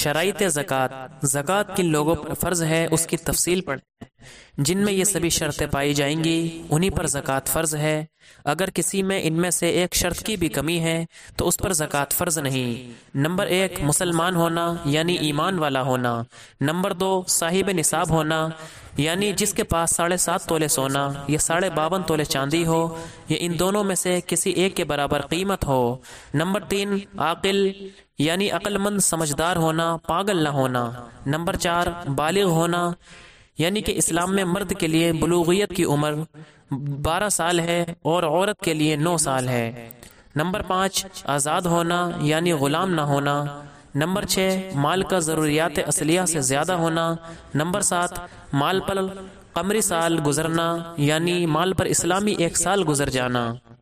शराइत ज़कात, ज़कात किन लोगों पर फ़र्ज़ है उसकी तफसील पढ़ें। जिनमें ये सभी शर्तें पाई जाएंगी उन्हीं पर ज़कात फ़र्ज़ है। अगर किसी में इनमें से एक शर्त की भी कमी है तो उस पर ज़कात फ़र्ज़ नहीं। नंबर 1 मुसलमान होना यानी ईमान वाला होना। नंबर 2 साहिब निसाब होना यानी जिसके पास 7.5 तोले सोना या 52.5 तोले चांदी हो या इन दोनों में से किसी एक के बराबर कीमत हो। नंबर 3 आकिल यानी अक्लमंद समझदार होना, पागल न होना। नंबर 4 बालिग होना यानी कि इस्लाम में मर्द के लिए बुलूगियत की उम्र 12 साल है और औरत के लिए 9 साल है। नंबर 5 आज़ाद होना यानी ग़ुलाम ना होना। नंबर 6 माल का ज़रूरियात असलिया से ज़्यादा होना। नंबर 7 माल पर कमरी साल गुजरना यानी माल पर इस्लामी 1 साल गुजर जाना।